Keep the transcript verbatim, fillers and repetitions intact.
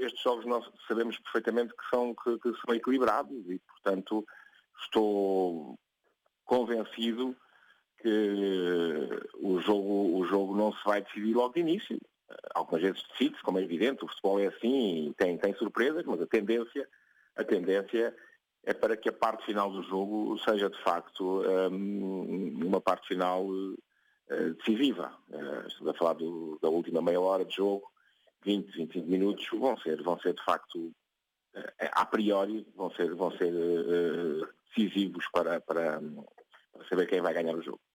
estes jogos nós sabemos perfeitamente que são, que, que são equilibrados e, portanto, estou convencido que o jogo, o jogo não se vai decidir logo de início. Algumas vezes decide-se, como é evidente, o futebol é assim e tem, tem surpresas, mas a tendência, a tendência é para que a parte final do jogo seja, de facto, um, uma parte final uh, decisiva. Uh, estamos a falar do, da última meia hora de jogo, vinte, vinte e cinco minutos, vão ser, vão ser de facto, uh, a priori, vão ser, vão ser uh, decisivos para, para, para saber quem vai ganhar o jogo.